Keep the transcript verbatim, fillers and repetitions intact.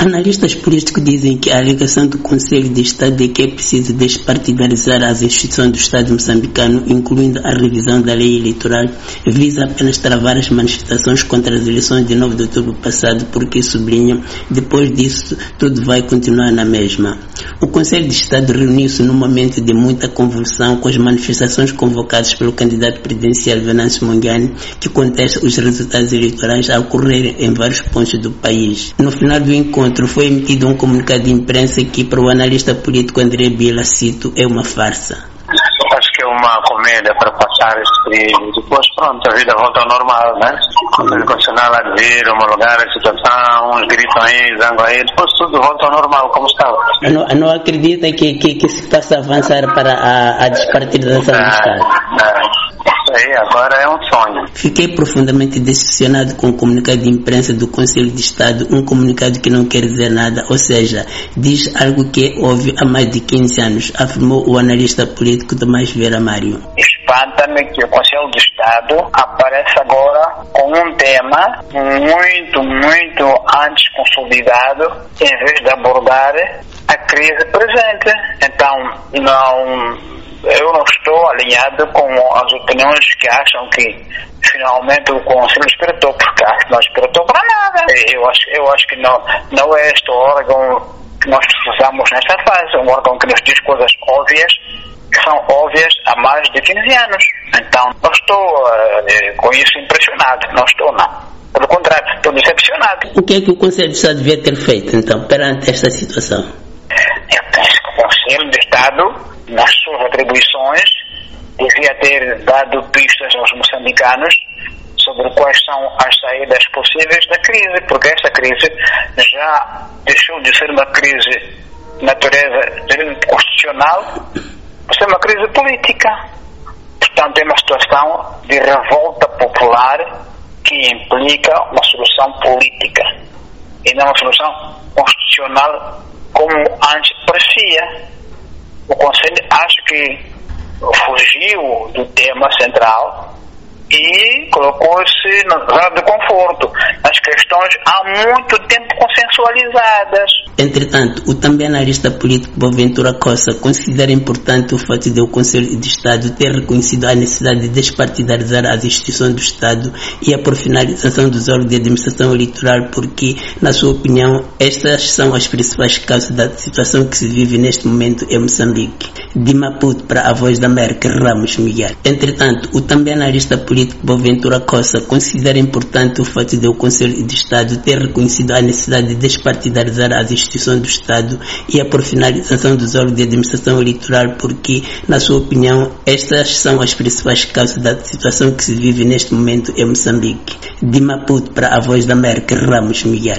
Analistas políticos dizem que a alegação do Conselho de Estado é que é preciso despartidarizar as instituições do Estado moçambicano, incluindo a revisão da lei eleitoral, visa apenas travar as manifestações contra as eleições de nove de outubro passado, porque, sublinham, depois disso tudo vai continuar na mesma. O Conselho de Estado reuniu-se num momento de muita convulsão com as manifestações convocadas pelo candidato presidencial Venâncio Mondlane, que contesta os resultados eleitorais a ocorrerem em vários pontos do país. No final do encontro, foi emitido um comunicado de imprensa que, para o analista político André Biela, cito, é uma farsa. Acho que é uma comédia para passar esse período. Depois, pronto, a vida volta ao normal, né? O Constitucional a dizer, homologar a situação, uns gritam aí, zangam aí, depois tudo volta ao normal, como estava. Não, não acredita que, que, que se possa avançar para a, a despartidização do Estado? Não. Isso aí agora é um sonho. Fiquei profundamente decepcionado com o comunicado de imprensa do Conselho de Estado, um comunicado que não quer dizer nada, ou seja, diz algo que é óbvio há mais de quinze anos, afirmou o analista político Tomás Vieira Mário. Espanta-me que o Conselho de Estado aparece agora com um tema muito, muito antes consolidado, em vez de abordar a crise presente. Então, não... eu não estou alinhado com as opiniões que acham que finalmente o Conselho despertou, porque acho que não despertou para nada. Eu acho, eu acho que não, não é este órgão que nós precisamos nesta fase, um órgão que nos diz coisas óbvias, que são óbvias há mais de quinze anos. Então, não estou uh, com isso impressionado, não estou não. Pelo contrário, estou decepcionado. O que é que o Conselho de Estado devia ter feito, então, perante esta situação? Eu penso que o Conselho de Estado, nas suas atribuições, devia ter dado pistas aos moçambicanos sobre quais são as saídas possíveis da crise, porque esta crise já deixou de ser uma crise de natureza constitucional para ser uma crise política. Portanto, é uma situação de revolta popular que implica uma solução política e não uma solução constitucional como antes parecia. O Conselho acho que fugiu do tema central e colocou-se na zona de conforto, nas questões há muito tempo consensualizadas. Entretanto, o também analista político Boaventura Costa considera importante o fato de o Conselho de Estado ter reconhecido a necessidade de despartidarizar as instituições do Estado e a profissionalização dos órgãos de administração eleitoral, porque, na sua opinião, estas são as principais causas da situação que se vive neste momento em Moçambique. De Maputo para a Voz da América, Ramos Miguel. Entretanto, o também analista político Boaventura Costa considera importante o fato de o Conselho de Estado ter reconhecido a necessidade de despartidarizar as instituições do Estado e a profissionalização dos órgãos de administração eleitoral, porque, na sua opinião, estas são as principais causas da situação que se vive neste momento em Moçambique. De Maputo para a Voz da América, Ramos Miguel.